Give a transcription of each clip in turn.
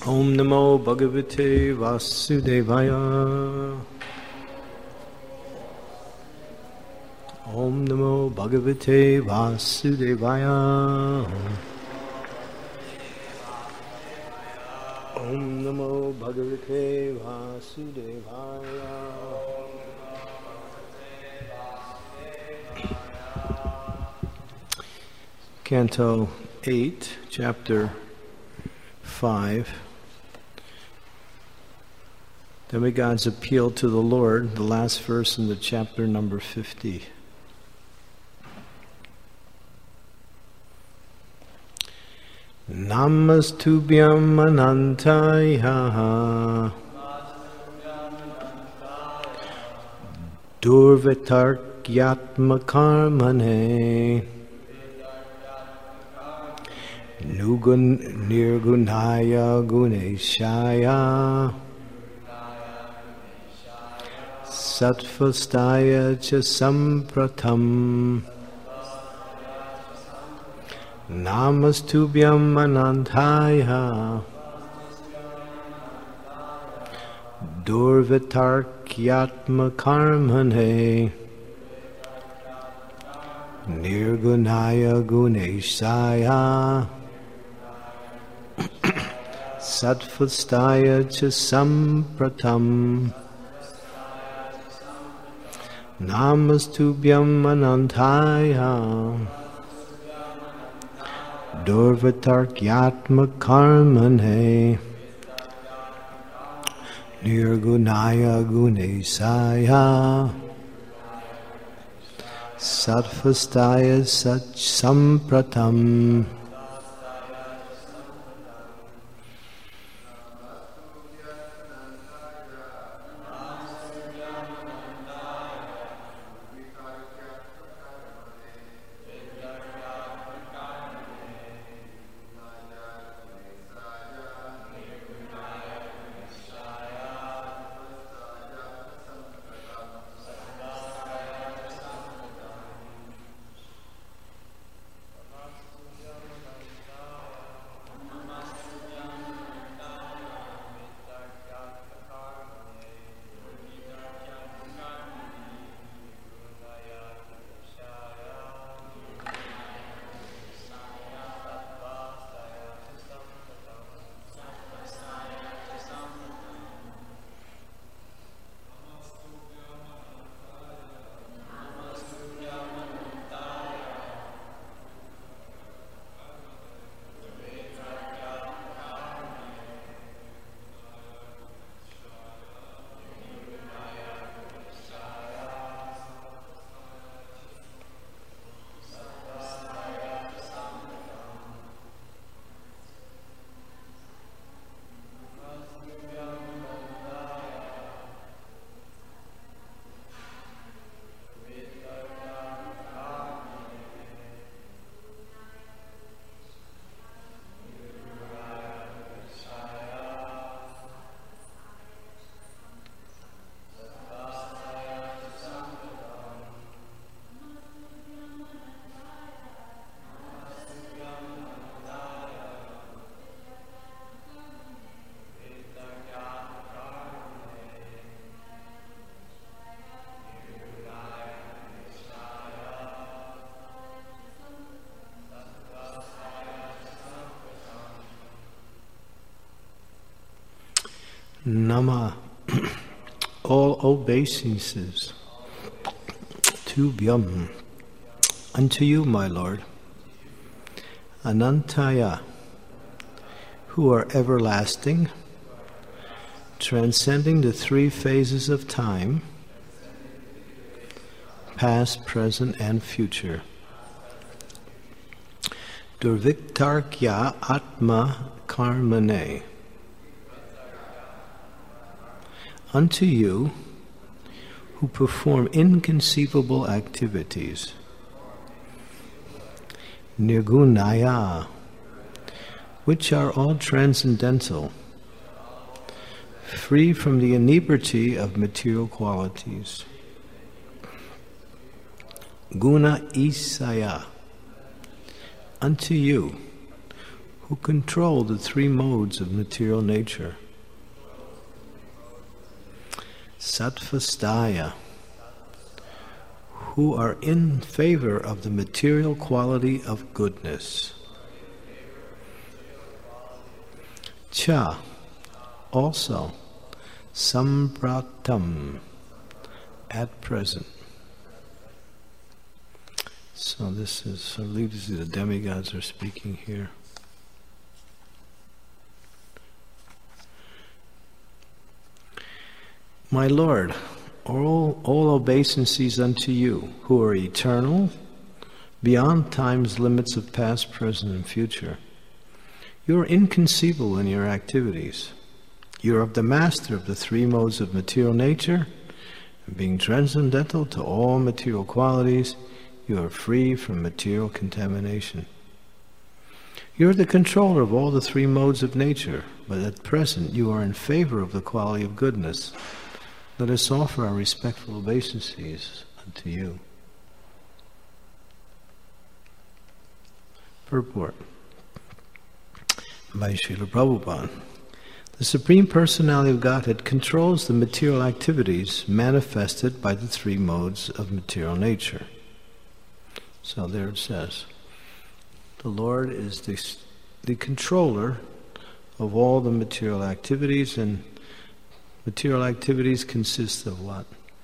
Om Namo Bhagavate Vasudevaya. Om Namo Bhagavate Vasudevaya. Om Namo Bhagavate Vasudevaya. Canto 8, Chapter 5. Demigod's Appeal to the Lord, the last verse in the chapter number 50. Namastubhyam anantaya durvitarkyatmakarmane nirgunaya guneshaya Satvastaya cha sampratam Namastubhyam anantaya Durvitarkyatma karmane Nirgunaya guneshaya Satvastaya cha sampratam Namastubhyam anantaya Durvatarkyatma karmane Nirgunaya gunesaya Satvastaya sach sampratam. Nama, all obeisances to Tubhyam, unto you, my Lord, Anantaya, who are everlasting, transcending the three phases of time, past, present, and future. Durviktarkya Atma Karmane, unto you, who perform inconceivable activities. Nirgunaya, which are all transcendental, free from the inebriety of material qualities. Guna Isaya, unto you, who control the three modes of material nature. Sattvastaya, who are in favor of the material quality of goodness. Cha, also, sampratam, at present. So this is, I believe this is the demigods are speaking here. My Lord, all obeisances unto you, who are eternal, beyond time's limits of past, present, and future. You are inconceivable in your activities. You are the master of the three modes of material nature, and being transcendental to all material qualities, you are free from material contamination. You are the controller of all the three modes of nature, but at present you are in favor of the quality of goodness. Let us offer our respectful obeisances unto you. Purport by Srila Prabhupada. The Supreme Personality of Godhead controls the material activities manifested by the three modes of material nature. So there it says, the Lord is the controller of all the material activities, and material activities consist of what?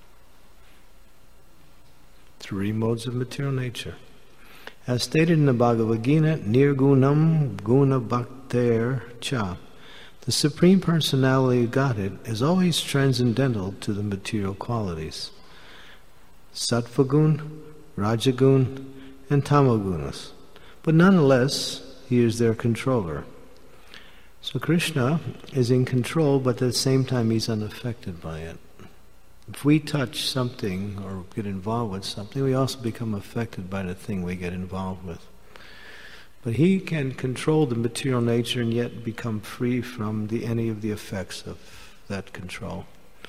Three modes of material nature. As stated in the Bhagavad Gita, Nirgunam Guna Bhakter Cha, the Supreme Personality of Godhead is always transcendental to the material qualities. Sattvagun, Rajagun, and Tamagunas. But nonetheless, he is their controller. So Krishna is in control, but at the same time he's unaffected by it. If we touch something or get involved with something, we also become affected by the thing we get involved with. But he can control the material nature and yet become free from any of the effects of that control.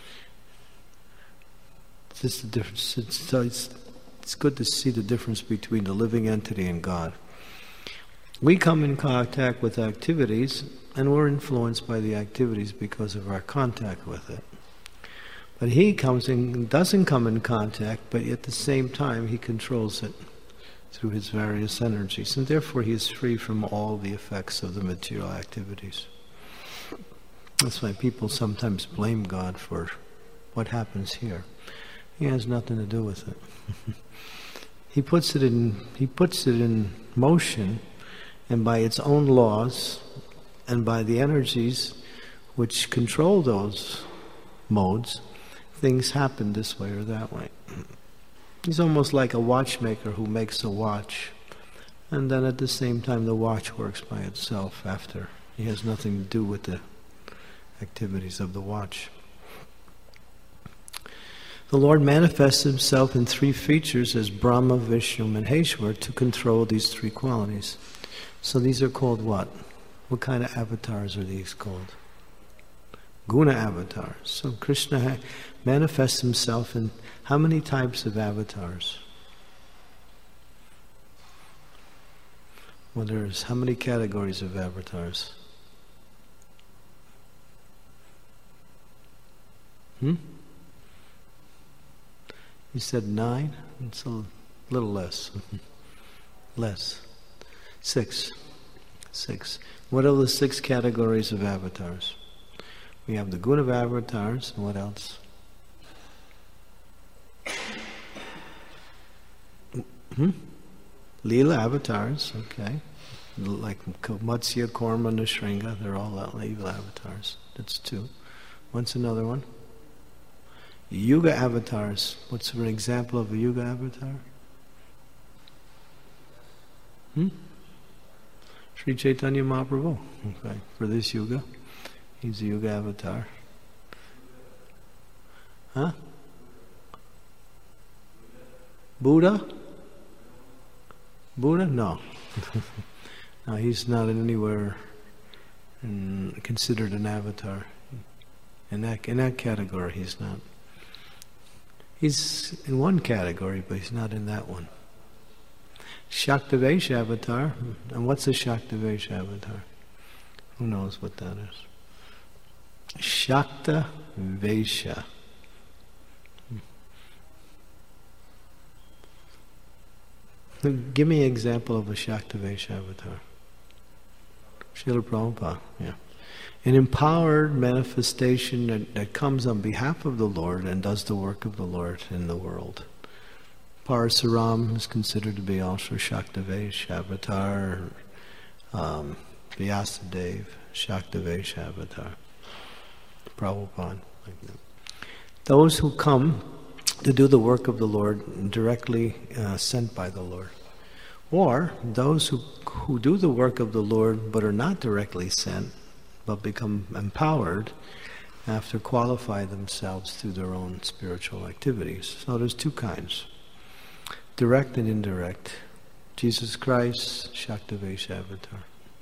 It's just the difference. It's good to see the difference between the living entity and God. We come in contact with activities, and we're influenced by the activities because of our contact with it. But he doesn't come in contact, but at the same time he controls it through his various energies, and therefore he is free from all the effects of the material activities. That's why people sometimes blame God for what happens here. He has nothing to do with it. He puts it in motion, and by its own laws and by the energies which control those modes, things happen this way or that way. He's almost like a watchmaker who makes a watch, and then at the same time the watch works by itself after. He has nothing to do with the activities of the watch. The Lord manifests himself in three features as Brahma, Vishnu, Maheshwar to control these three qualities. So these are called what? What kind of avatars are these called? Guna avatars. So Krishna manifests himself in how many types of avatars? Well, there's how many categories of avatars? You said 9? It's a little less. Less. 6. What are the 6 categories of avatars? We have the Guna of avatars, and what else? Leela avatars, okay. Like Matsya, Korma, Nrsimha, they're all Leela avatars. That's 2. What's another one? Yuga avatars. What's an example of a Yuga avatar? Sri Chaitanya Mahaprabhu. Okay, for this Yuga, he's a Yuga avatar. Huh? Buddha? Buddha? No. No, he's not anywhere considered an avatar. In that category, he's not. He's in one category, but he's not in that one. Shaktavesh avatar. And what's a Shaktavesh avatar? Who knows what that is? Shaktavesha. Give me an example of a Shaktavesh avatar. Srila Prabhupada, yeah. An empowered manifestation that comes on behalf of the Lord and does the work of the Lord in the world. Parasuram is considered to be also Shaktavesh avatar. Vyasadeva, Shaktavesh avatar. Prabhupada. Like that. Those who come to do the work of the Lord directly sent by the Lord. Or those who do the work of the Lord but are not directly sent, but become empowered after qualify themselves through their own spiritual activities. So there's two kinds, direct and indirect. Jesus Christ, Shaktavesh avatar.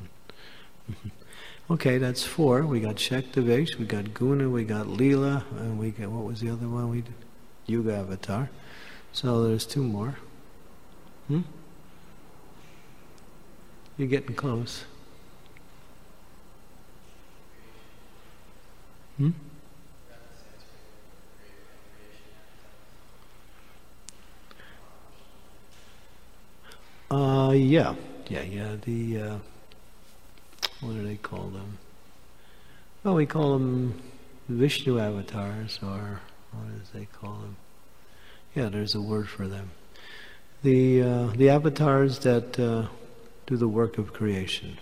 Okay, that's four. We got Shaktavesh, we got Guna, we got Leela, and we got, what was the other one we did? Yuga avatar. So there's two more. You're getting close. Yeah. The what do they call them? Well, we call them Vishnu avatars, or what do they call them? Yeah, there's a word for them. The avatars that do the work of creation.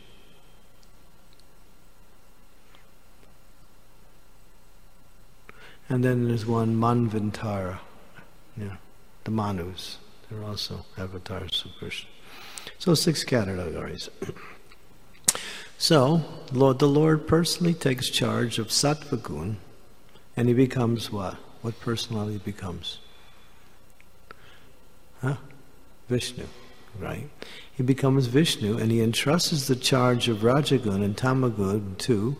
And then there's one Manvantara, the Manus. They're also avatars of Krishna. So 6 categories. So, the Lord personally takes charge of Sattva Gun, and he becomes what? What personality he becomes? Vishnu, right? He becomes Vishnu, and he entrusts the charge of Rajagun and Tamagun to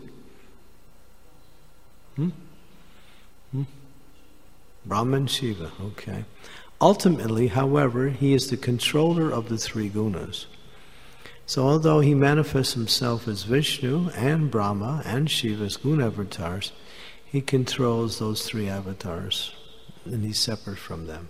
Brahman Shiva, okay. Ultimately, however, he is the controller of the 3 gunas. So although he manifests himself as Vishnu and Brahma and Shiva as guna avatars, he controls those 3 avatars, and he's separate from them.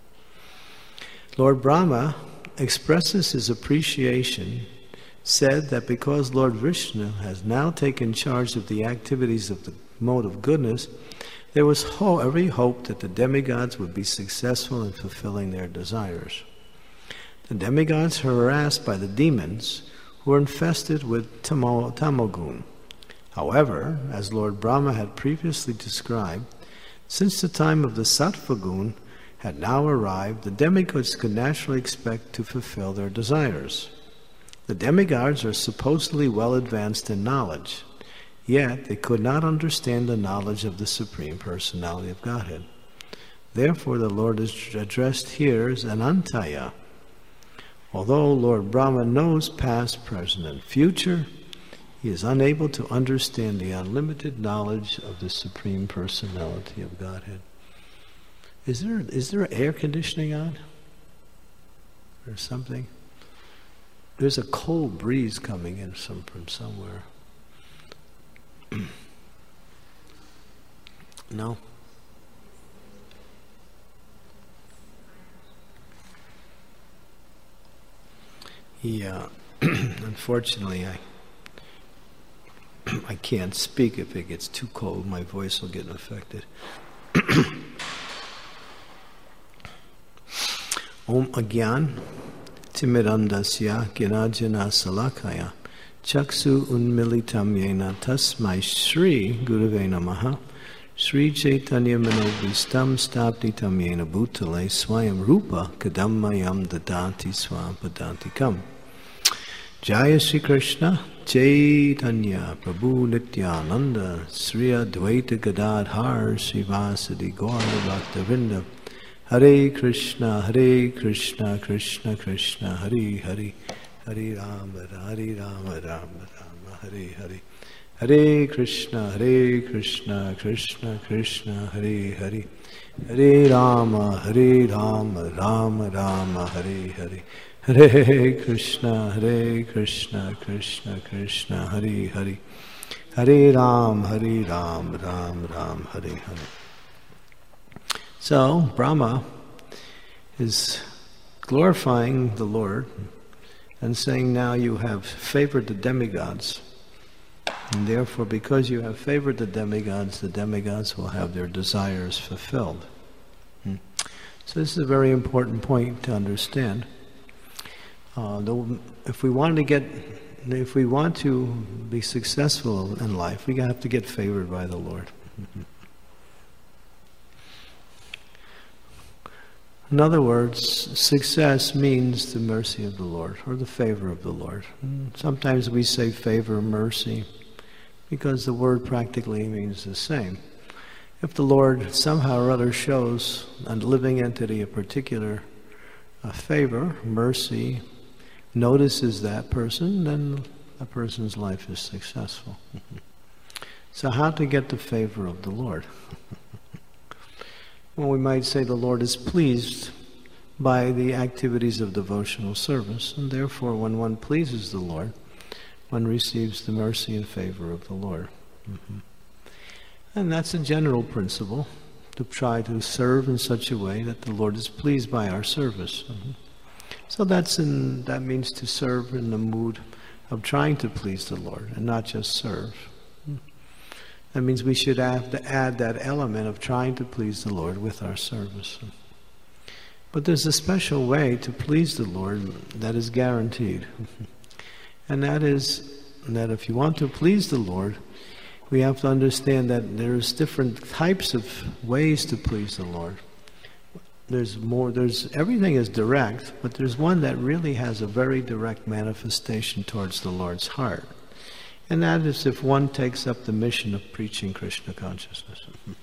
Lord Brahma expresses his appreciation, said that because Lord Vishnu has now taken charge of the activities of the mode of goodness, there was every hope that the demigods would be successful in fulfilling their desires. The demigods are harassed by the demons who are infested with tamogun. However, as Lord Brahma had previously described, since the time of the sattva-gun had now arrived, the demigods could naturally expect to fulfill their desires. The demigods are supposedly well advanced in knowledge, yet they could not understand the knowledge of the Supreme Personality of Godhead. Therefore, the Lord is addressed here as Anantaya. Although Lord Brahma knows past, present, and future, he is unable to understand the unlimited knowledge of the Supreme Personality of Godhead. Is there air conditioning on? Or something? There's a cold breeze coming in from somewhere. No? Yeah. Unfortunately, I can't speak if it gets too cold. My voice will get affected. Om Agyan Timirandasya Ginajana Salakaya Chaksu Unmilitam Yena Tasmai Shri Gurave Namaha Sri Chaitanya Manobhistam Stapnitam Yena Bhutale Swayam Rupa Kadammayam Dadati Swampadantikam. Jaya Shri Krishna Chaitanya Prabhu Nityananda Sri Advaita Gadadhar Srivasadi Gaura Bhaktavinda Hare Krishna Krishna Krishna Hare Hare Hare Rama Rama Rama Hare Hare Hare Krishna Krishna Krishna Hare Hare Hare Rama Rama Rama Hare Hare Hare Krishna, Krishna Krishna, Hare Hare, Hare Ram, Ram Ram, Hare Hare. So, Brahma is glorifying the Lord and saying, now you have favored the demigods. And therefore, because you have favored the demigods will have their desires fulfilled. So this is a very important point to understand. If we want to be successful in life, we have to get favored by the Lord. In other words, success means the mercy of the Lord, or the favor of the Lord. Sometimes we say favor, mercy, because the word practically means the same. If the Lord somehow or other shows a living entity a particular favor, mercy, notices that person, then a person's life is successful. So how to get the favor of the Lord? Well, we might say the Lord is pleased by the activities of devotional service, and therefore when one pleases the Lord, one receives the mercy and favor of the Lord. And that's a general principle, to try to serve in such a way that the Lord is pleased by our service. So that means to serve in the mood of trying to please the Lord and not just serve. That means we should have to add that element of trying to please the Lord with our service. But there's a special way to please the Lord that is guaranteed. And that is that if you want to please the Lord, we have to understand that there's different types of ways to please the Lord. Everything is direct, but there's one that really has a very direct manifestation towards the Lord's heart. And that is if one takes up the mission of preaching Krishna consciousness.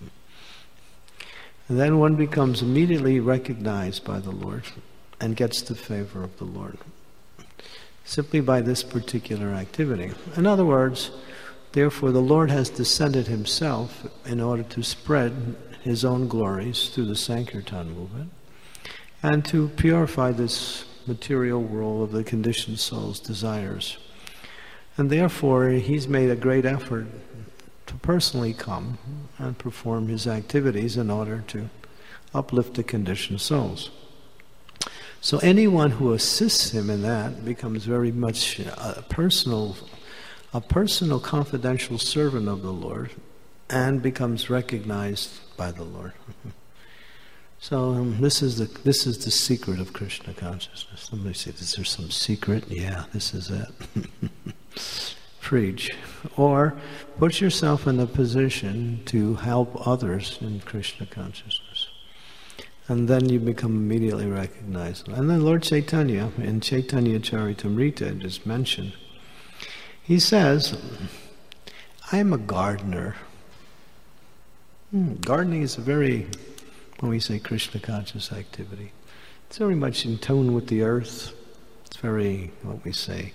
And then one becomes immediately recognized by the Lord and gets the favor of the Lord, simply by this particular activity. In other words, therefore the Lord has descended himself in order to spread his own glories through the Sankirtan movement and to purify this material world of the conditioned soul's desires. And therefore, he's made a great effort to personally come and perform his activities in order to uplift the conditioned souls. So anyone who assists him in that becomes very much a personal confidential servant of the Lord and becomes recognized by the Lord. So this is the secret of Krishna consciousness. Somebody say, is there some secret? Yeah, this is it. Preach. Or put yourself in a position to help others in Krishna consciousness. And then you become immediately recognized. And then Lord Chaitanya, in Chaitanya Charitamrita, just mentioned, he says, I am a gardener. Gardening is a very, when we say Krishna conscious activity, it's very much in tune with the earth. It's very, what we say,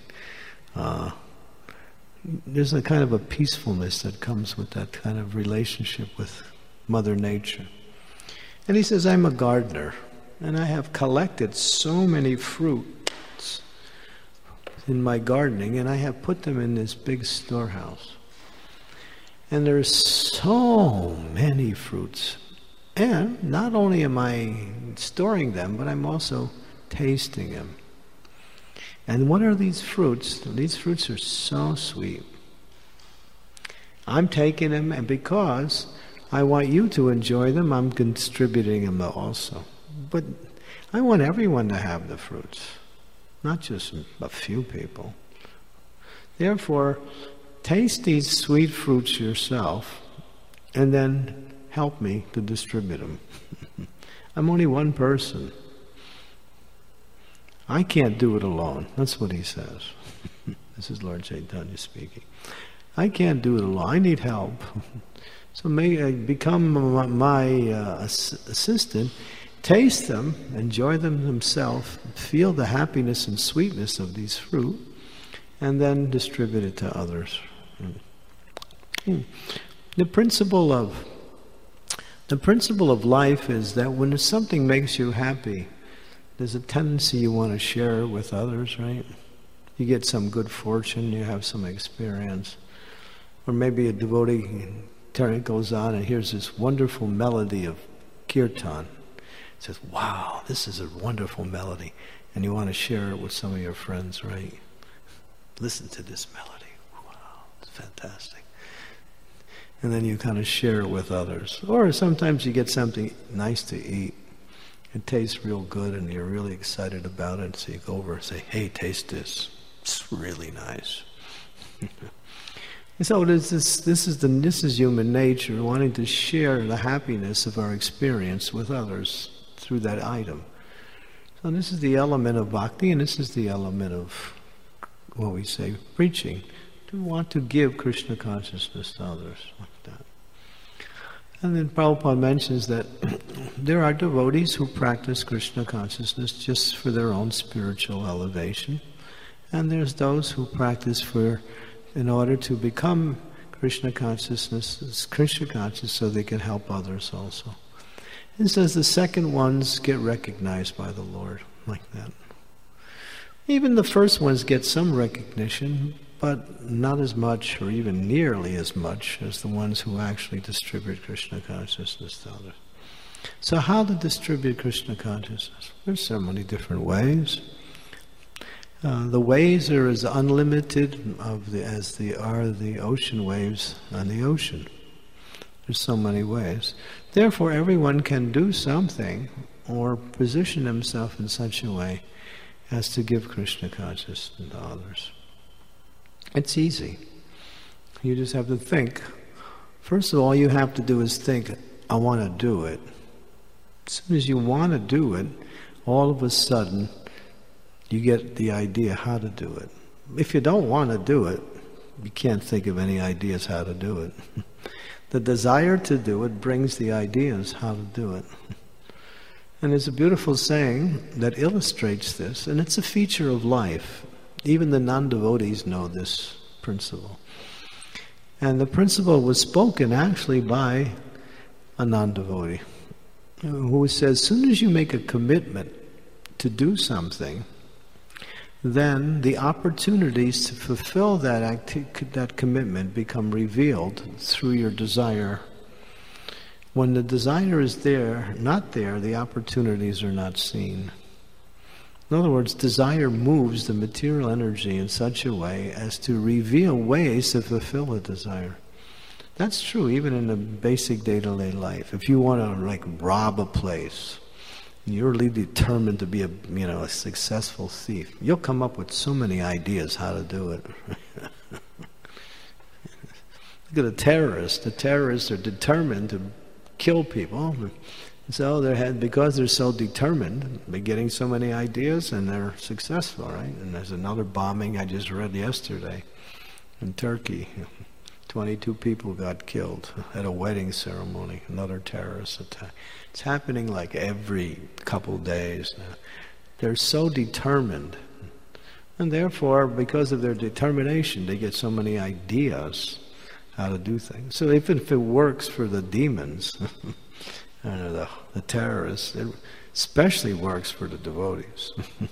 there's a kind of a peacefulness that comes with that kind of relationship with Mother Nature. And he says, I'm a gardener, and I have collected so many fruits in my gardening, and I have put them in this big storehouse. And there's so many fruits. And not only am I storing them, but I'm also tasting them. And what are these fruits? These fruits are so sweet. I'm taking them, and because I want you to enjoy them, I'm distributing them also. But I want everyone to have the fruits, not just a few people. Therefore, taste these sweet fruits yourself, and then help me to distribute them. I'm only one person. I can't do it alone. That's what he says. This is Lord Chaitanya speaking. I can't do it alone. I need help. So may I become my assistant, taste them, enjoy them himself, feel the happiness and sweetness of these fruit, and then distribute it to others. The principle of life is that when something makes you happy, there's a tendency you want to share it with others, right? You get some good fortune, you have some experience. Or maybe a devotee goes on and hears this wonderful melody of kirtan. Says, wow, this is a wonderful melody. And you want to share it with some of your friends, right? Listen to this melody. Wow, it's fantastic. And then you kind of share it with others. Or sometimes you get something nice to eat. It tastes real good and you're really excited about it. So you go over and say, hey, taste this. It's really nice. And so this is human nature, wanting to share the happiness of our experience with others through that item. So this is the element of bhakti, and this is the element of what we say preaching, to want to give Krishna consciousness to others like that. And then Prabhupada mentions that there are devotees who practice Krishna consciousness just for their own spiritual elevation, and there's those who practice in order to become Krishna conscious so they can help others also. It says the second ones get recognized by the Lord like that. Even the first ones get some recognition, but not as much or even nearly as much as the ones who actually distribute Krishna consciousness to others. So how to distribute Krishna consciousness? There's so many different ways. The ways are as unlimited as the ocean waves on the ocean. There's so many ways. Therefore, everyone can do something or position himself in such a way as to give Krishna consciousness to others. It's easy. You just have to think. First of all, you have to do is think, I want to do it. As soon as you want to do it, all of a sudden, you get the idea how to do it. If you don't want to do it, you can't think of any ideas how to do it. The desire to do it brings the ideas how to do it. And there's a beautiful saying that illustrates this, and it's a feature of life. Even the non-devotees know this principle. And the principle was spoken actually by a non-devotee who says, as soon as you make a commitment to do something, then the opportunities to fulfill that commitment become revealed through your desire. When the desire is not there, the opportunities are not seen. In other words, desire moves the material energy in such a way as to reveal ways to fulfill a desire. That's true even in the basic day-to-day life. If you want to rob a place, you're really determined to be a successful thief, you'll come up with so many ideas how to do it. Look at a terrorist. The terrorists are determined to kill people. So because they're so determined, they're getting so many ideas and they're successful, right? And there's another bombing I just read yesterday in Turkey. 22 people got killed at a wedding ceremony, another terrorist attack. It's happening like every couple days now. They're so determined. And therefore, because of their determination, they get so many ideas how to do things. So even if it works for the demons, the terrorists, it especially works for the devotees.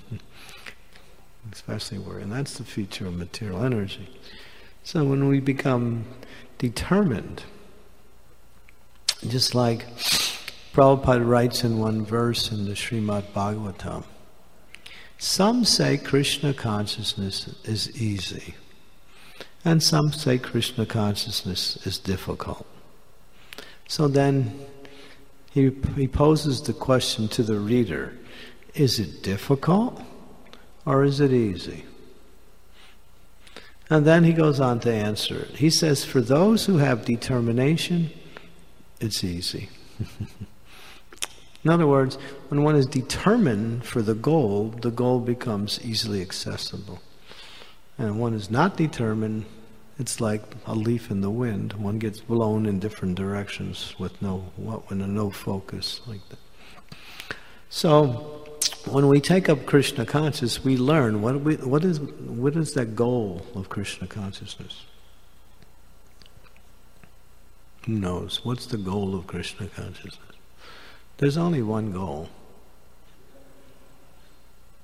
And that's the feature of material energy. So when we become determined, just like Prabhupada writes in one verse in the Srimad Bhagavatam, some say Krishna consciousness is easy, and some say Krishna consciousness is difficult. So then he poses the question to the reader, is it difficult or is it easy? And then he goes on to answer it. He says, for those who have determination, it's easy. In other words, when one is determined for the goal becomes easily accessible. And when one is not determined, it's like a leaf in the wind. One gets blown in different directions with no focus like that. So when we take up Krishna consciousness, we learn what is that goal of Krishna consciousness? Who knows? What's the goal of Krishna consciousness? There's only one goal.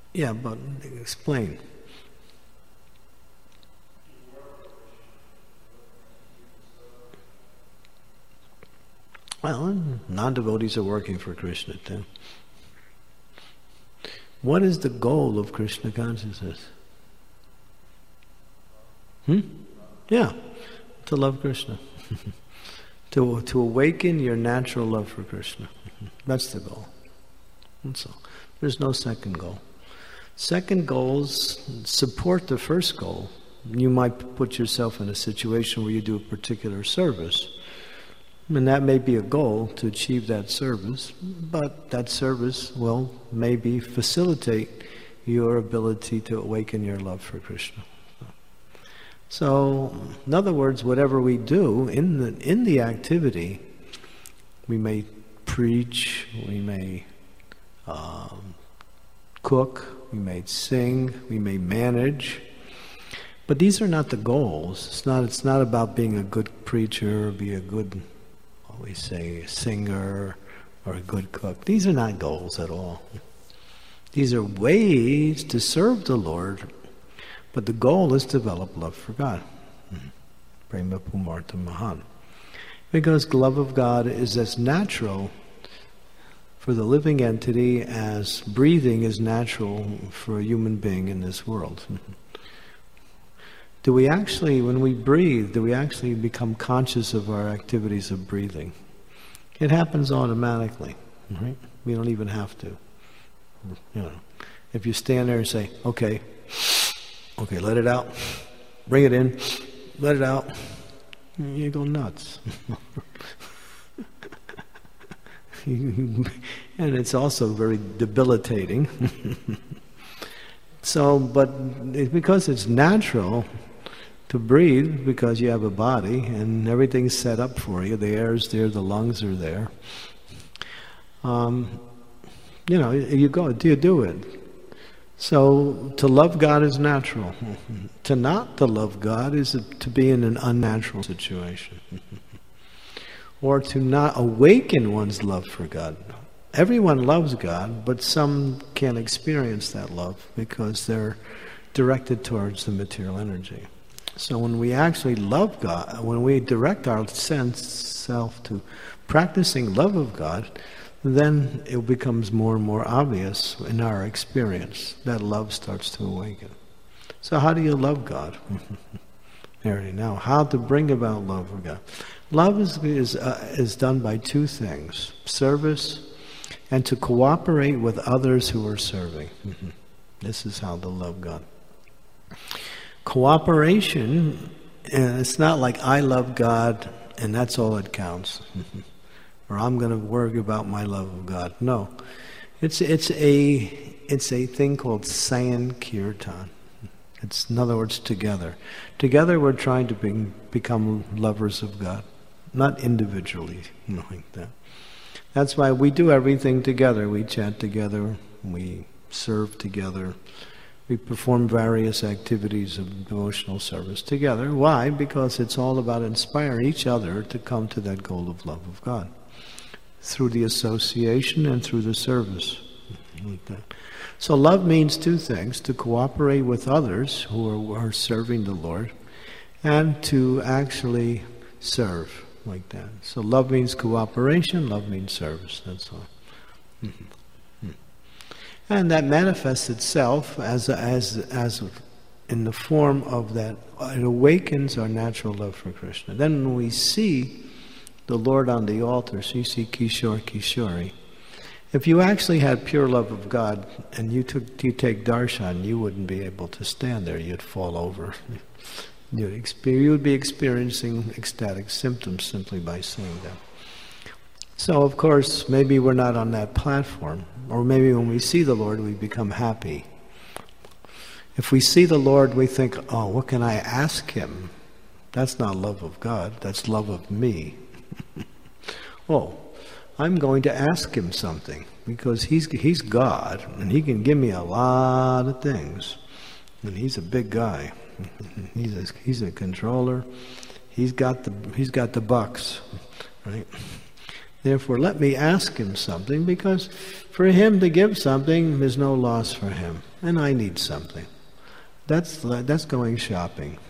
Yeah, but explain. Well, non-devotees are working for Krishna too. What is the goal of Krishna consciousness? Yeah, to love Krishna. to awaken your natural love for Krishna. That's the goal. That's all. There's no second goal. Second goals support the first goal. You might put yourself in a situation where you do a particular service. And that may be a goal to achieve that service, but that service will maybe facilitate your ability to awaken your love for Krishna. So, in other words, whatever we do in the activity, we may preach, we may cook, we may sing, we may manage, but these are not the goals. It's not about being a good preacher or be a good, we say, singer or a good cook. These are not goals at all. These are ways to serve the Lord, but the goal is to develop love for God. Prema Pumartha Mahan. Because the love of God is as natural for the living entity as breathing is natural for a human being in this world. Do we actually, when we breathe, do we actually become conscious of our activities of breathing? It happens automatically, right? We don't even have to. You know, if you stand there and say, okay, let it out, bring it in, let it out, you go nuts. And it's also very debilitating. So, but because it's natural to breathe, because you have a body and everything's set up for you, the air is there, the lungs are there. You do it. So, to love God is natural. To not to love God is to be in an unnatural situation. Or to not awaken one's love for God. Everyone loves God, but some can't experience that love because they're directed towards the material energy. So when we actually love God, when we direct our self to practicing love of God, then it becomes more and more obvious in our experience that love starts to awaken. So how do you love God? We already know how to bring about love for God. Love is done by two things: service and to cooperate with others who are serving. This is how to love God. Cooperation, and it's not like I love God and that's all that counts, or I'm going to worry about my love of God. No, it's a thing called Sankirtan. It's, in other words, together. Together we're trying to become lovers of God, not individually, like that. That's why we do everything together. We chant together, we serve together, we perform various activities of devotional service together. Why? Because it's all about inspiring each other to come to that goal of love of God through the association and through the service, like that. So love means two things: to cooperate with others who are serving the Lord, and to actually serve, like that. So love means cooperation, love means service, that's all. And that manifests itself as in the form of that, it awakens our natural love for Krishna. Then when we see the Lord on the altar, so you see Kishore Kishori, if you actually had pure love of God and you take darshan, you wouldn't be able to stand there. You'd fall over. You would be experiencing ecstatic symptoms simply by seeing them. So, of course, maybe we're not on that platform. Or maybe when we see the Lord, we become happy. If we see the Lord, we think, oh, what can I ask Him? That's not love of God. That's love of me. Oh, I'm going to ask Him something, because He's God, and He can give me a lot of things. And He's a big guy. He's a controller. He's got the bucks, right? Therefore, let me ask him something, because for him to give something is no loss for him, and I need something. That's going shopping.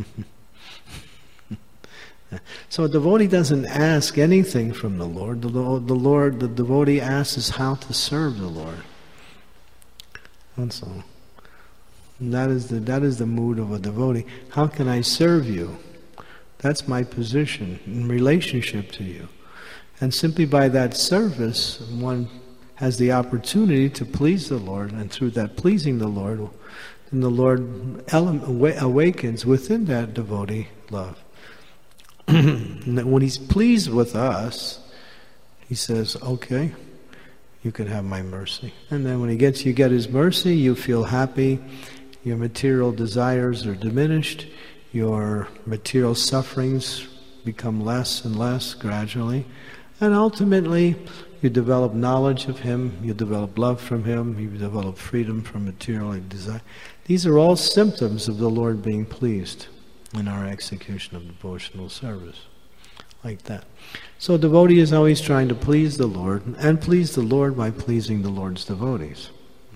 So a devotee doesn't ask anything from the Lord. The devotee asks how to serve the Lord. That's all. And that is the mood of a devotee. How can I serve you? That's my position in relationship to you. And simply by that service, one has the opportunity to please the Lord, and through that pleasing the Lord, then the Lord awakens within that devotee love. And when he's pleased with us, he says, okay, you can have my mercy. And then when you get his mercy, you feel happy, your material desires are diminished, your material sufferings become less and less gradually, and ultimately you develop knowledge of him, you develop love from him, you develop freedom from material desire. These are all symptoms of the Lord being pleased in our execution of devotional service, like that. So a devotee is always trying to please the Lord, and please the Lord by pleasing the Lord's devotees.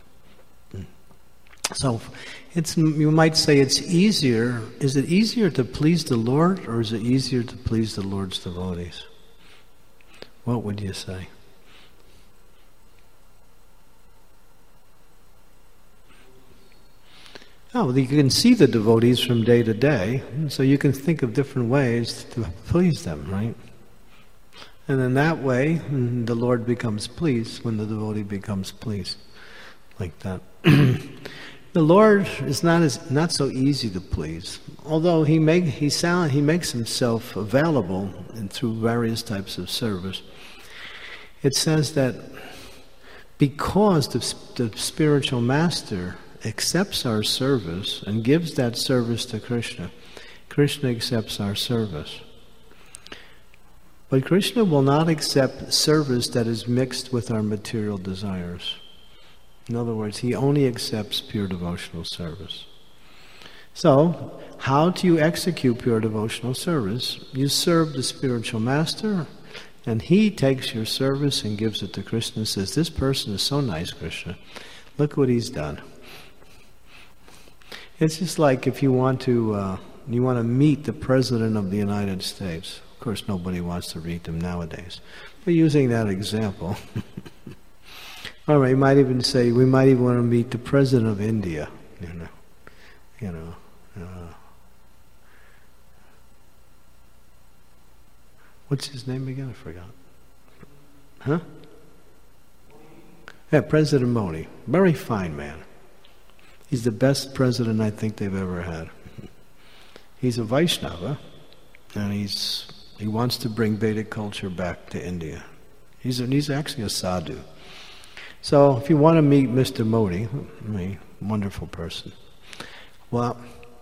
So you might say it's easier. Is it easier to please the Lord, or is it easier to please the Lord's devotees? What would you say? Oh, you can see the devotees from day to day, so you can think of different ways to please them, right? And in that way, the Lord becomes pleased when the devotee becomes pleased, like that. The Lord is not so easy to please, although he makes himself available through various types of service. It says that because the spiritual master accepts our service and gives that service to Krishna, Krishna accepts our service. But Krishna will not accept service that is mixed with our material desires. In other words, he only accepts pure devotional service. So, how do you execute pure devotional service? You serve the spiritual master, and he takes your service and gives it to Krishna and says, this person is so nice, Krishna. Look what he's done. It's just like if you want to meet the President of the United States. Of course, nobody wants to meet him nowadays. But using that example, all right, we might even want to meet the President of India. What's his name again? I forgot. Huh? Yeah, President Modi. Very fine man. He's the best president I think they've ever had. He's a Vaishnava, and he wants to bring Vedic culture back to India. He's actually a sadhu. So if you want to meet Mr. Modi, wonderful person, well,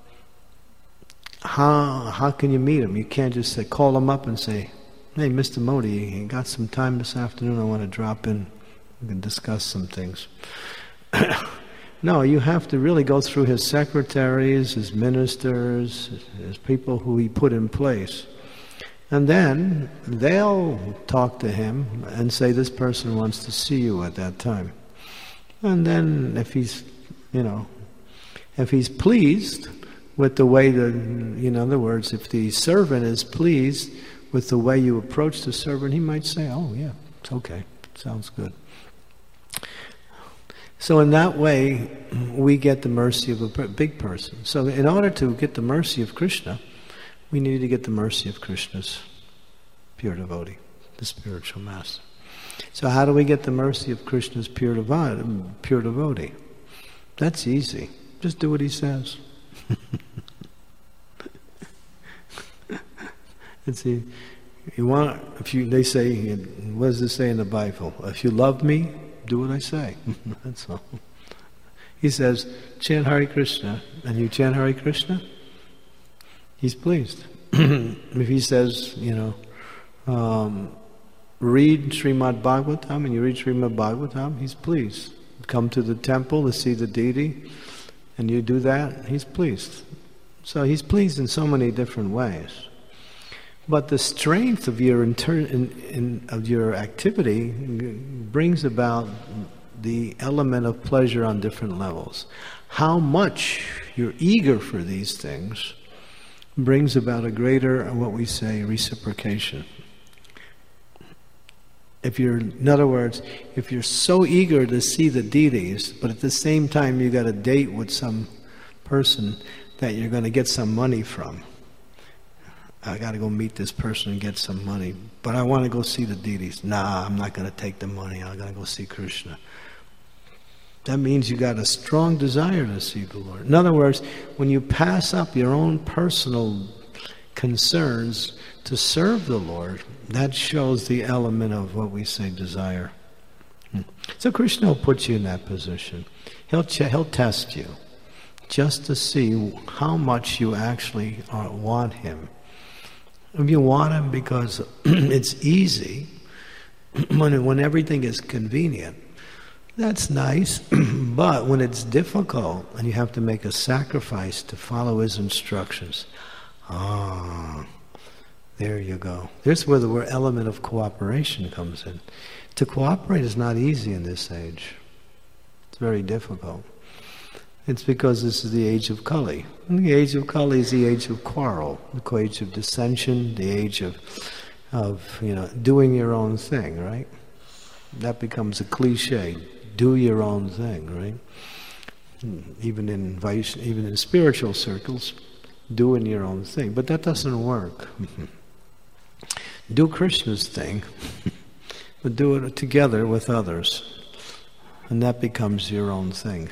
how can you meet him? You can't just call him up and say, hey, Mr. Modi, you got some time this afternoon? I want to drop in. We can discuss some things. No, you have to really go through his secretaries, his ministers, his people who he put in place. And then they'll talk to him and say, this person wants to see you at that time. And then if he's pleased with the way in other words, if the servant is pleased with the way you approach the servant, he might say, oh yeah, it's okay, sounds good. So in that way, we get the mercy of a big person. So in order to get the mercy of Krishna, we need to get the mercy of Krishna's pure devotee, the spiritual master. So how do we get the mercy of Krishna's pure devotee? That's easy. Just do what he says. They say, what does it say in the Bible? If you love me, do what I say. That's all. He says, chant Hare Krishna, and you chant Hare Krishna, he's pleased. If he says, read Srimad Bhagavatam, and you read Srimad Bhagavatam, he's pleased. Come to the temple to see the deity, and you do that, he's pleased. So he's pleased in so many different ways. But the strength of your of your activity brings about the element of pleasure on different levels. How much you're eager for these things brings about a greater, what we say, reciprocation. In other words, if you're so eager to see the deities, but at the same time you got a date with some person that you're going to get some money from. I got to go meet this person and get some money, but I want to go see the deities. Nah, I'm not going to take the money. I'm going to go see Krishna. That means you got a strong desire to see the Lord. In other words, when you pass up your own personal concerns to serve the Lord, that shows the element of what we say desire. So Krishna will put you in that position. He'll test you just to see how much you actually want Him. If you want Him because it's easy, when everything is convenient, that's nice. But when it's difficult and you have to make a sacrifice to follow His instructions, there you go. There's where the element of cooperation comes in. To cooperate is not easy in this age. It's very difficult. It's because this is the age of Kali. And the age of Kali is the age of quarrel, the age of dissension, the age of doing your own thing, right? That becomes a cliche. Do your own thing, right? Even in spiritual circles, doing your own thing. But that doesn't work. Do Krishna's thing, but do it together with others. And that becomes your own thing.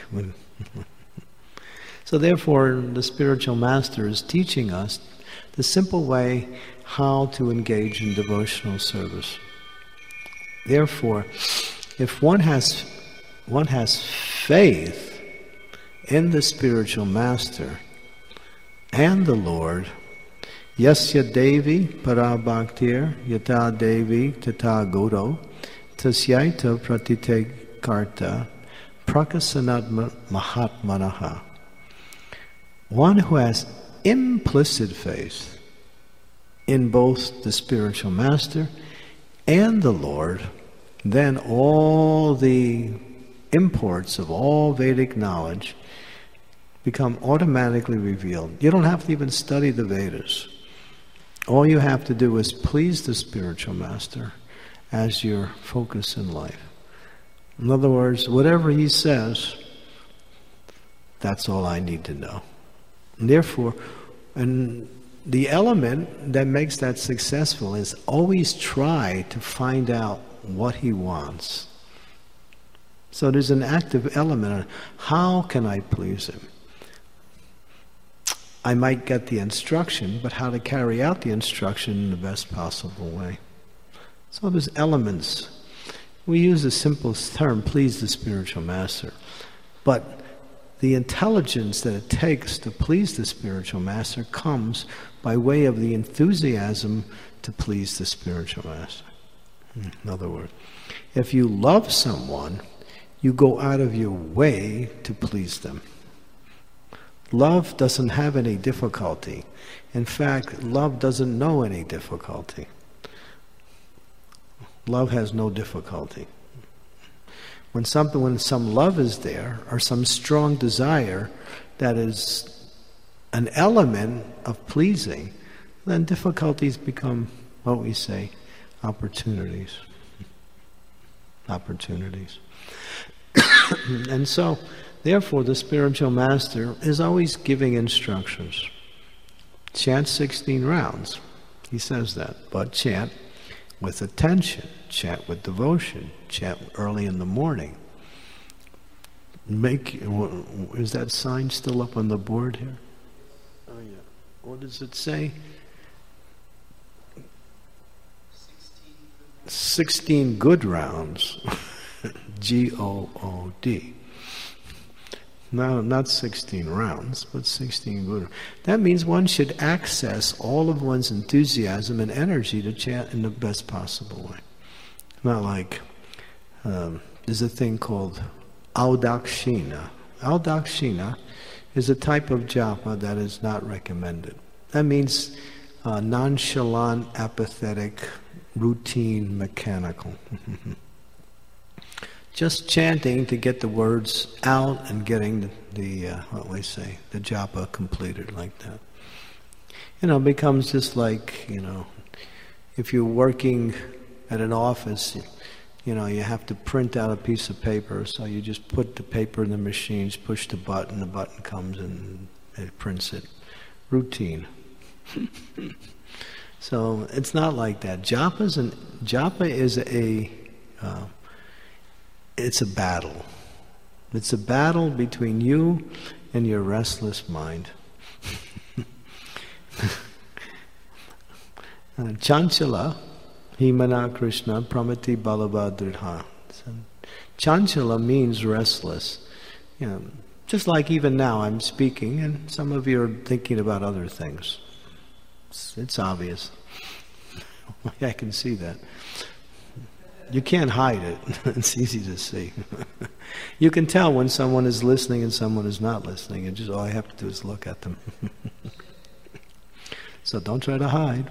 So therefore, the spiritual master is teaching us the simple way how to engage in devotional service. Therefore, if one has faith in the spiritual master and the Lord, Yasya Devi para bhaktir yata Devi tata godo tasyaita pratite karta prakasanatma mahatmanaha. One who has implicit faith in both the spiritual master and the Lord, then all the imports of all Vedic knowledge become automatically revealed. You don't have to even study the Vedas. All you have to do is please the spiritual master as your focus in life. In other words, whatever he says, that's all I need to know. And therefore, and the element that makes that successful is always try to find out what he wants. So there's an active element on how can I please him? I might get the instruction, but how to carry out the instruction in the best possible way. So there's elements. We use the simplest term, please the spiritual master. But the intelligence that it takes to please the spiritual master comes by way of the enthusiasm to please the spiritual master. In other words, if you love someone, you go out of your way to please them. Love doesn't have any difficulty. In fact, love doesn't know any difficulty. Love has no difficulty. When some love is there, or some strong desire that is an element of pleasing, then difficulties become, what we say, opportunities. Opportunities. And so, therefore, the spiritual master is always giving instructions. Chant 16 rounds. He says that. But chant with attention. Chant with devotion. Chant early in the morning. Is that sign still up on the board here? Oh yeah. What does it say? 16 good rounds. G-O-O-D. No, not 16 rounds, but 16 good. That means one should access all of one's enthusiasm and energy to chant in the best possible way. Not like, there's a thing called Audakshina. Audakshina is a type of japa that is not recommended. That means nonchalant, apathetic, routine, mechanical. Just chanting to get the words out and getting the japa completed like that. It becomes just like, if you're working at an office, you have to print out a piece of paper, so you just put the paper in the machines, push the button comes and it prints it. Routine. So it's not like that. Japa is it's a battle. It's a battle between you and your restless mind. Chanchala, Himana Krishna, Pramati Balabhadridha. Chanchala means restless. Just like even now I'm speaking and some of you are thinking about other things. It's obvious. I can see that. You can't hide it. It's easy to see. You can tell when someone is listening and someone is not listening. And just all I have to do is look at them. So don't try to hide.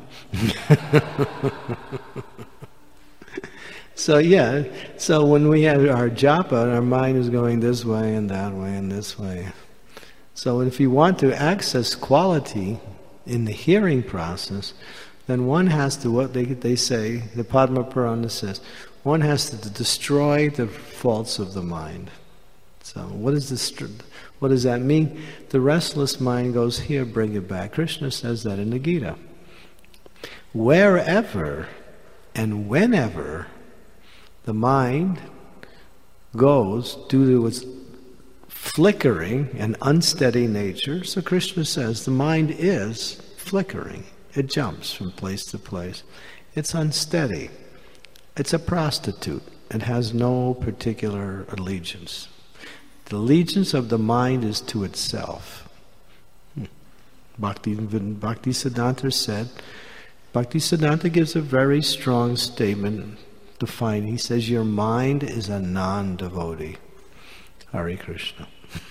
So when we have our japa, our mind is going this way and that way and this way. So if you want to access quality in the hearing process, then one has to, what they say, the Padma Purana says, one has to destroy the faults of the mind. So what does that mean? The restless mind goes, here, bring it back. Krishna says that in the Gita. Wherever and whenever the mind goes due to its flickering and unsteady nature, so Krishna says the mind is flickering. It jumps from place to place. It's unsteady. It's a prostitute. It has no particular allegiance. The allegiance of the mind is to itself. Bhaktisiddhanta said, Bhaktisiddhanta gives a very strong statement defined. He says, your mind is a non-devotee. Hare Krishna.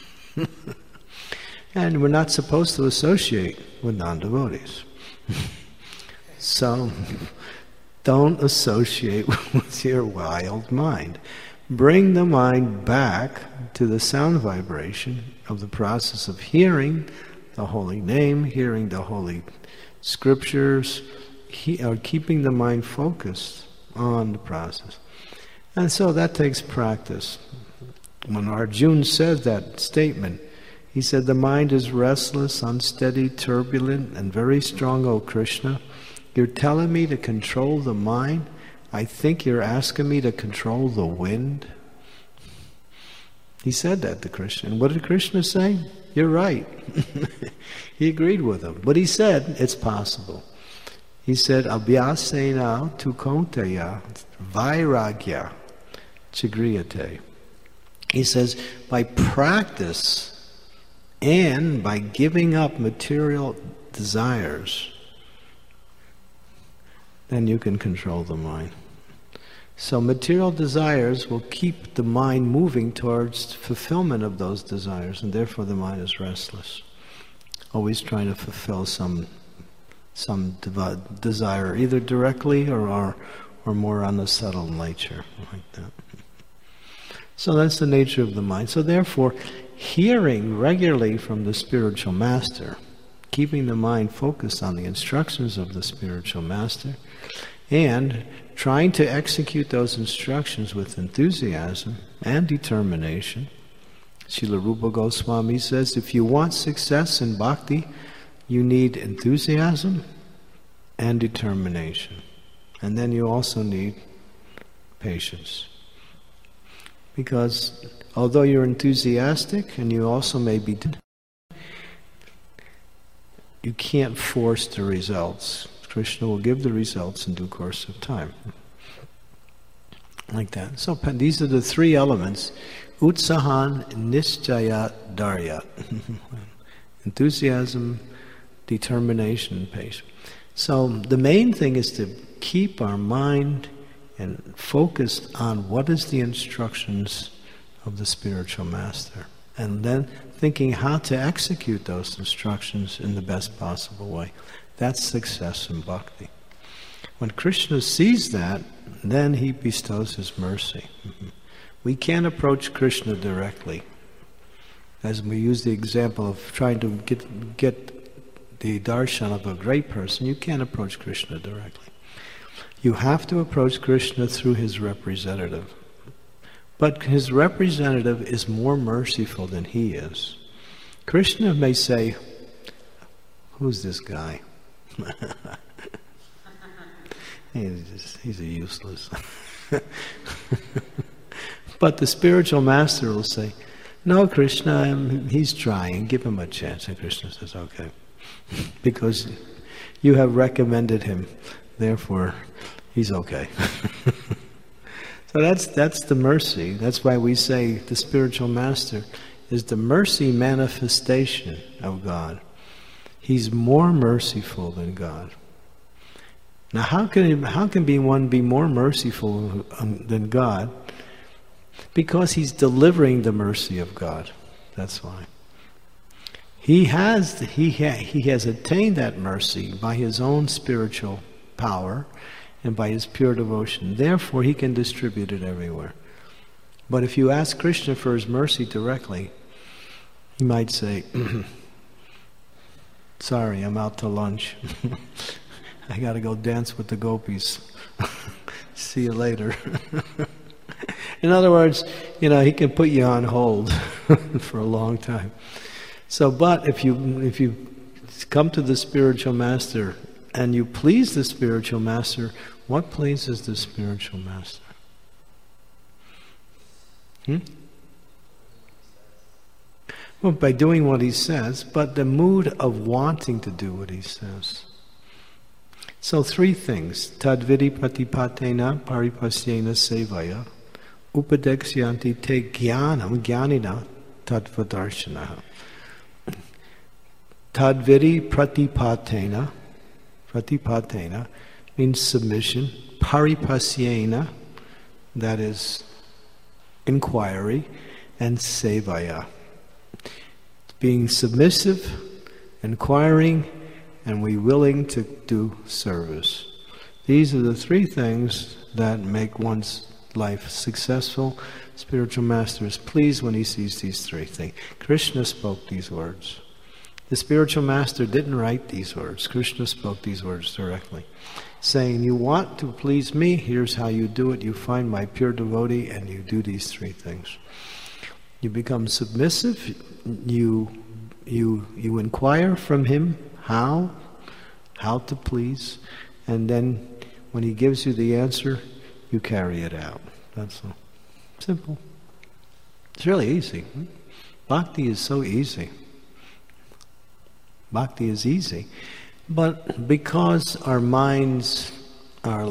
And we're not supposed to associate with non-devotees. So, don't associate with your wild mind. Bring the mind back to the sound vibration of the process of hearing the holy name, hearing the holy scriptures, or keeping the mind focused on the process. And so that takes practice. When Arjuna said that statement, he said, the mind is restless, unsteady, turbulent, and very strong, O Krishna. You're telling me to control the mind? I think you're asking me to control the wind. He said that to Krishna. And what did Krishna say? You're right. He agreed with him. But he said, it's possible. He said, Abhyasena tu kaunteya vairagya chigriyate. He says, by practice and by giving up material desires, then you can control the mind. So material desires will keep the mind moving towards fulfillment of those desires, and therefore the mind is restless. Always trying to fulfill some desire, either directly or more on the subtle nature, like that. So that's the nature of the mind. So therefore, hearing regularly from the spiritual master, keeping the mind focused on the instructions of the spiritual master, and trying to execute those instructions with enthusiasm and determination. Srila Rupa Goswami says, if you want success in bhakti, you need enthusiasm and determination. And then you also need patience. Because although you're enthusiastic and you also may be, you can't force the results. Krishna will give the results in due course of time. Like that. So these are the three elements. Utsahan, Nischayat, Daryat. Enthusiasm, determination, and patience. So the main thing is to keep our mind and focused on what is the instructions of the spiritual master. And then thinking how to execute those instructions in the best possible way. That's success in bhakti. When Krishna sees that, then he bestows his mercy. We can't approach Krishna directly. As we use the example of trying to get the darshan of a great person, you can't approach Krishna directly. You have to approach Krishna through his representative. But his representative is more merciful than he is. Krishna may say, "Who's this guy?" He's a useless. But the spiritual master will say, "No, Krishna, he's trying. Give him a chance." And Krishna says, "Okay." Because you have recommended him. Therefore, he's okay. So that's the mercy. That's why we say the spiritual master is the mercy manifestation of God. He's more merciful than God. Now, how can one be more merciful than God? Because he's delivering the mercy of God. That's why. He has attained that mercy by his own spiritual power and by his pure devotion. Therefore, he can distribute it everywhere. But if you ask Krishna for his mercy directly, he might say, "Sorry, I'm out to lunch. I got to go dance with the gopis. See you later." In other words, he can put you on hold for a long time. So, but if you come to the spiritual master and you please the spiritual master, what pleases the spiritual master? Well, by doing what he says, but the mood of wanting to do what he says. So 3 things. Tadvidi pratipatena paripasyena sevaya upadekshyanti te jnanam jnanina tattvadarshanaha. Tadvidi pratipatena means submission. Paripasyena, that is inquiry, and sevaya, being submissive, inquiring, and we willing to do service. These are the 3 things that make one's life successful. Spiritual master is pleased when he sees these 3 things. Krishna spoke these words. The spiritual master didn't write these words. Krishna spoke these words directly, saying, "You want to please me, here's how you do it. You find my pure devotee and you do these 3 things. You become submissive, you inquire from him how to please, and then when he gives you the answer, you carry it out." That's all. Simple. It's really easy. Bhakti is so easy. Bhakti is easy. But because our minds are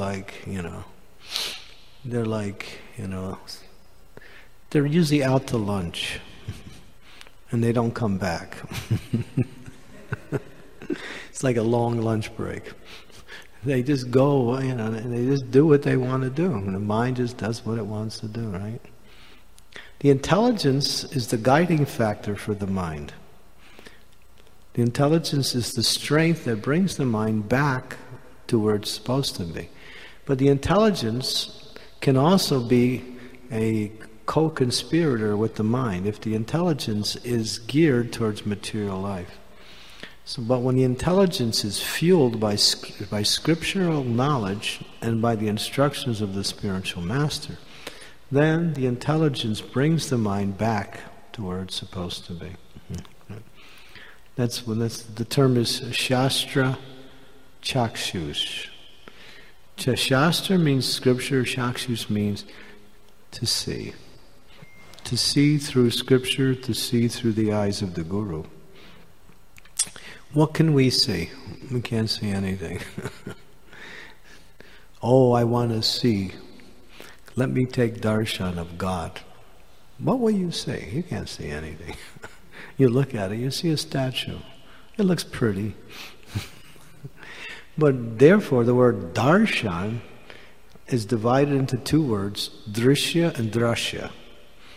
they're usually out to lunch and they don't come back. It's like a long lunch break. They just go, and they just do what they want to do. And the mind just does what it wants to do, right? The intelligence is the guiding factor for the mind. The intelligence is the strength that brings the mind back to where it's supposed to be. But the intelligence can also be a co-conspirator with the mind if the intelligence is geared towards material life. So, but when the intelligence is fueled by scriptural knowledge and by the instructions of the spiritual master, then the intelligence brings the mind back to where it's supposed to be. The term is Shastra Chakshus. Shastra means scripture, Chakshus means to see. To see through scripture, to see through the eyes of the Guru. What can we see? We can't see anything. Oh, I want to see. Let me take darshan of God. What will you see? You can't see anything. You look at it, you see a statue. It looks pretty. But therefore, the word darshan is divided into 2 words, drishya and drashya.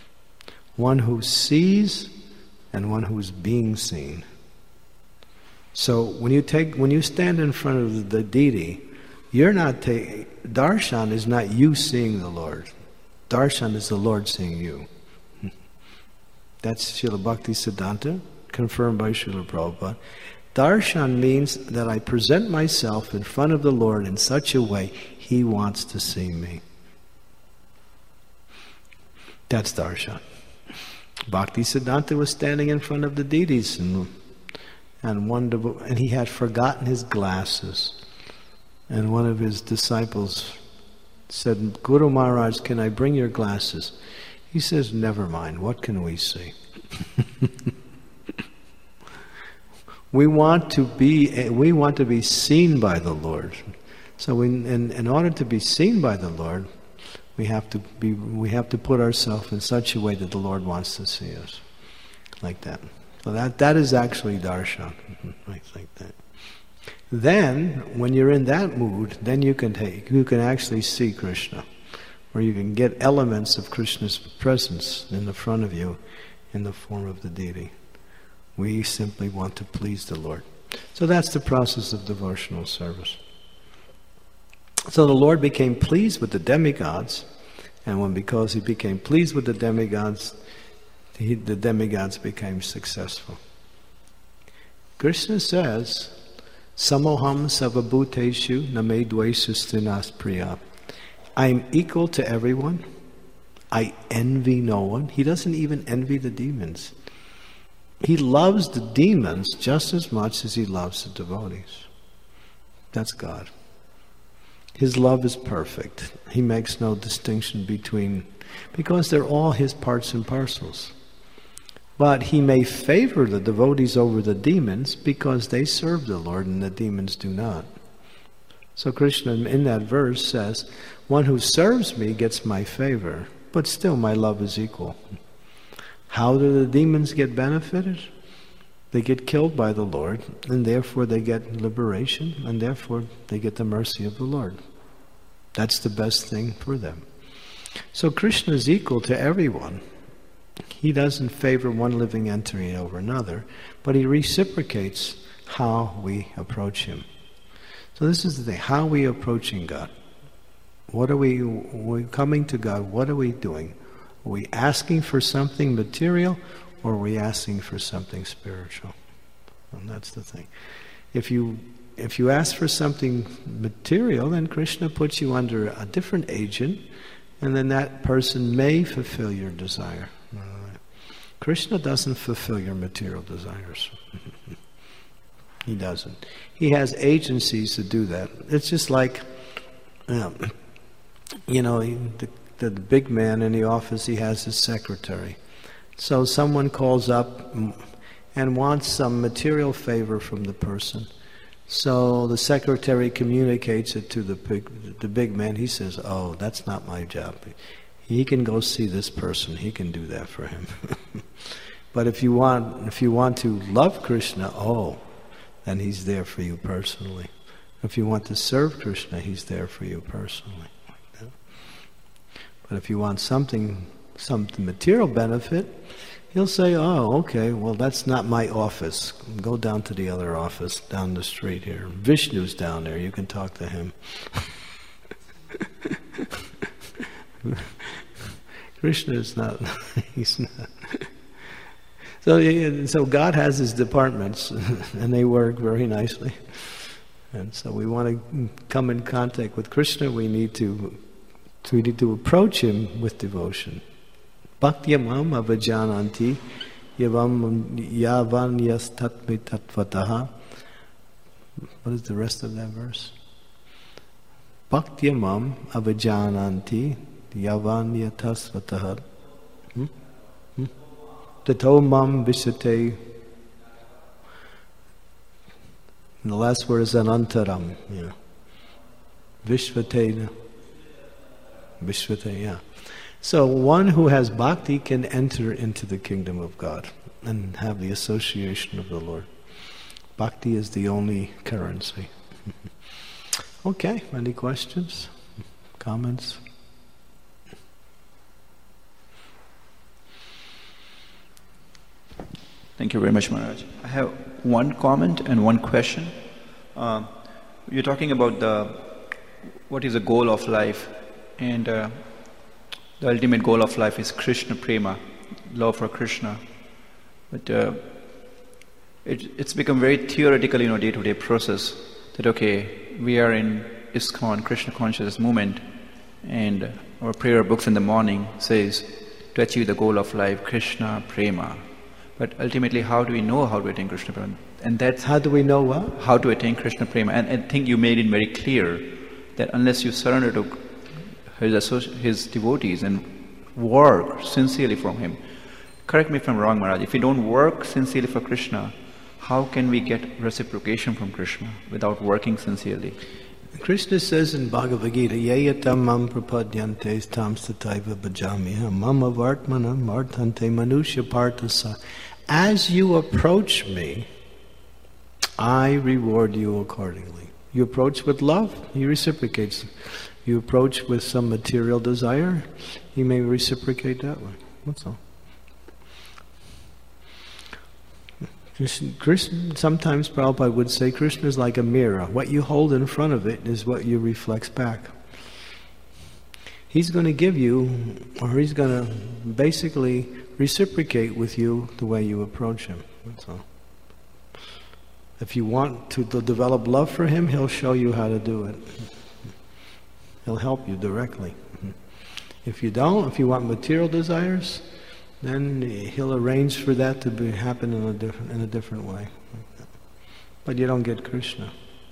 One who sees and one who is being seen. So when you stand in front of the deity, you're not darshan is not you seeing the Lord. Darshan is the Lord seeing you. That's Srila Bhaktisiddhanta, confirmed by Srila Prabhupada. Darshan means that I present myself in front of the Lord in such a way He wants to see me. That's darshan. Bhaktisiddhanta was standing in front of the deities and he had forgotten his glasses. And one of his disciples said, Guru Maharaj, can I bring your glasses? He says, never mind, what can we see? We want to be seen by the Lord. So in order to be seen by the Lord, we have to put ourselves in such a way that the Lord wants to see us. Like that. So that is actually darshan. Like that. Then, when you're in that mood, then you can actually see Krishna, or you can get elements of Krishna's presence in the front of you in the form of the deity. We simply want to please the Lord. So that's the process of devotional service. So the Lord became pleased with the demigods, and because He became pleased with the demigods, the demigods became successful. Krishna says, Samoham savabhuteshu name dveshustinas priya. I am equal to everyone. I envy no one. He doesn't even envy the demons. He loves the demons just as much as He loves the devotees. That's God. His love is perfect. He makes no distinction because they're all His parts and parcels. But He may favor the devotees over the demons because they serve the Lord and the demons do not. So Krishna in that verse says, one who serves me gets my favor, but still my love is equal. How do the demons get benefited? They get killed by the Lord, and therefore they get liberation, and therefore they get the mercy of the Lord. That's the best thing for them. So Krishna is equal to everyone. He doesn't favor one living entity over another, but He reciprocates how we approach Him. So this is the thing, how are we approaching God? We're coming to God, what are we doing? Are we asking for something material, or are we asking for something spiritual? And that's the thing. If you ask for something material, then Krishna puts you under a different agent, and then that person may fulfill your desire. Krishna doesn't fulfill your material desires. He doesn't. He has agencies to do that. It's just like, the big man in the office, he has his secretary. So someone calls up and wants some material favor from the person. So the secretary communicates it to the big man. He says, oh, that's not my job. He can go see this person. He can do that for him. But if you want to love Krishna, then He's there for you personally. If you want to serve Krishna, He's there for you personally. But if you want some material benefit, He'll say, oh, okay, well, that's not my office. Go down to the other office down the street here. Vishnu's down there. You can talk to him. Krishna is not, He's not. So God has His departments, and they work very nicely. And so we want to come in contact with Krishna, we need to approach Him with devotion. Bhaktyamam avajananti yavan yastatmi tatvataha. What is the rest of that verse? Bhaktyamam avajananti yavan yatasvataha. Tato mam visate. And the last word is anantaram. Yeah. Vishvate. Vishvate, yeah. So one who has bhakti can enter into the kingdom of God and have the association of the Lord. Bhakti is the only currency. Okay, any questions? Comments? Thank you very much, Maharaj. I have one comment and one question. You're talking about what is the goal of life, and the ultimate goal of life is Krishna Prema, love for Krishna. But it's become very theoretical, day-to-day process. That we are in ISKCON, Krishna consciousness movement, and our prayer books in the morning says to achieve the goal of life, Krishna Prema. But ultimately, how do we know how to attain Krishna Prema? And that's how do we know what? How to attain Krishna Prema. And I think you made it very clear that unless you surrender to his devotees and work sincerely for him. Correct me if I'm wrong, Maharaj. If we don't work sincerely for Krishna, how can we get reciprocation from Krishna without working sincerely? Krishna says in Bhagavad Gita, Yayatam mam prapadyantes tam sataiva bhajamiham mama vartmanam martante manusya partasa. As you approach me, I reward you accordingly. You approach with love, he reciprocates. You approach with some material desire, he may reciprocate that way. That's all. Krishna, sometimes Prabhupada would say Krishna is like a mirror. What you hold in front of it is what you reflect back. He's going to give you, or he's going to basically reciprocate with you the way you approach him. That's all. If you want to develop love for him, he'll show you how to do it. He'll help you directly. If you don't, if you want material desires, then he'll arrange for that to happen in a different way. But you don't get Krishna.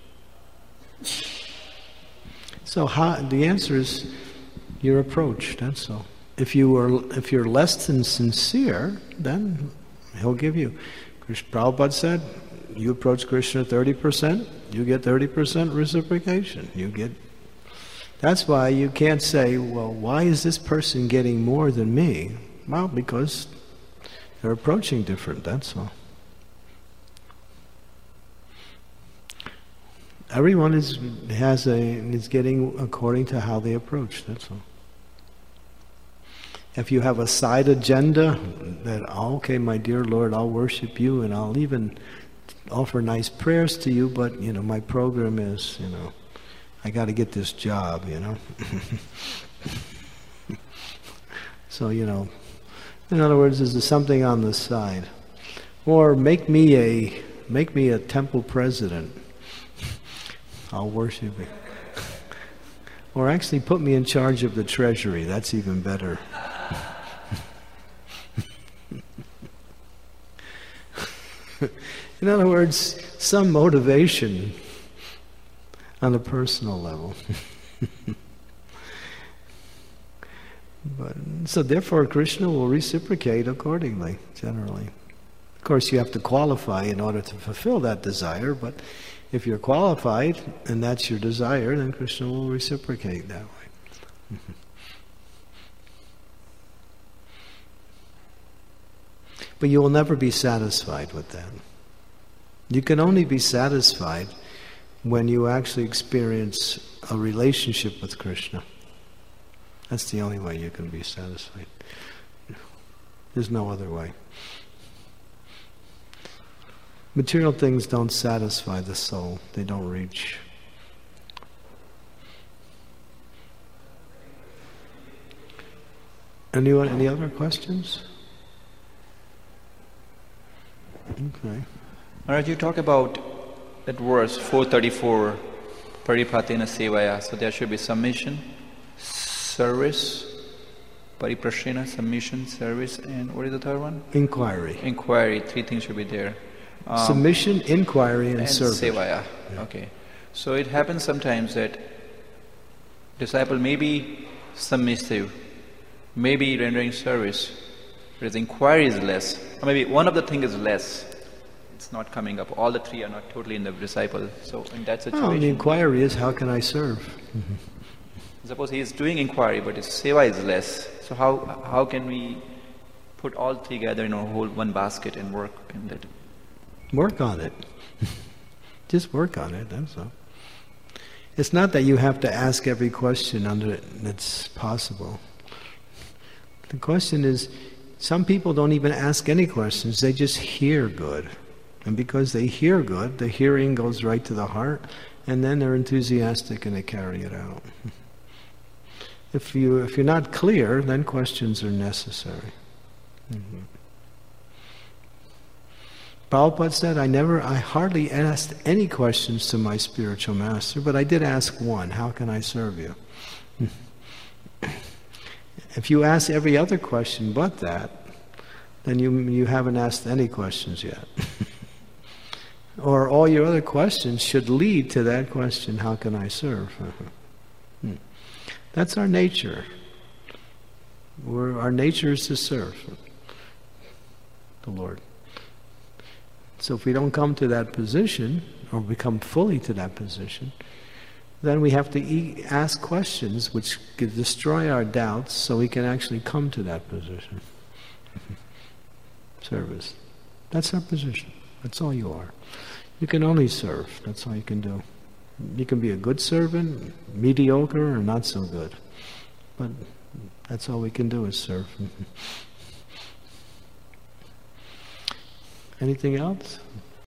So the answer is your approach, that's all. If you're less than sincere, then he'll give you. Prabhupada said, you approach Krishna 30%, you get 30% reciprocation. That's why you can't say, well, why is this person getting more than me? Well, because they're approaching different, that's all. Everyone is getting according to how they approach, that's all. If you have a side agenda that, okay, my dear Lord, I'll worship you and I'll even offer nice prayers to you, but, my program is, I got to get this job, So, in other words, there's something on the side. Or make me a temple president. I'll worship you. Or actually put me in charge of the treasury. That's even better. In other words, some motivation on a personal level. So therefore Krishna will reciprocate accordingly, generally. Of course you have to qualify in order to fulfill that desire, but if you're qualified and that's your desire, then Krishna will reciprocate that way. But you will never be satisfied with that. You can only be satisfied when you actually experience a relationship with Krishna. That's the only way you can be satisfied. There's no other way. Material things don't satisfy the soul. They don't reach. Anyone? Any other questions? Okay. Maharaj, you talk about that verse 434, Paripatena Sevaya. So there should be submission, service, Pariprashena, submission, service, and what is the third one? Inquiry. Inquiry. Three things should be there. Submission, inquiry, and service. Sevaya. Yeah. Okay. So it happens sometimes that disciple may be submissive, may be rendering service, but his inquiry is less. Or maybe one of the things is less. It's not coming up. All the three are not totally in the disciple. So in that situation... the inquiry is, how can I serve? Mm-hmm. Suppose he is doing inquiry, but his seva is less. So how can we put all three together in a whole one basket and work in that? Work on it. Just work on it, that's all. It's not that you have to ask every question under it that's possible. The question is, Some people don't even ask any questions, they just hear good. And because they hear good, the hearing goes right to the heart, and then they're enthusiastic and they carry it out. If you're not clear, then questions are necessary. Mm-hmm. Prabhupada said, I hardly asked any questions to my spiritual master, but I did ask one, how can I serve you? If you ask every other question but that, then you haven't asked any questions yet. Or all your other questions should lead to that question, how can I serve? That's our nature. Our nature is to serve the Lord. So if we don't come to that position, or become fully to that position, then we have to ask questions which could destroy our doubts so we can actually come to that position. Service. That's our position. That's all you are. You can only serve. That's all you can do. You can be a good servant, mediocre, or not so good. But that's all we can do is serve. Anything else?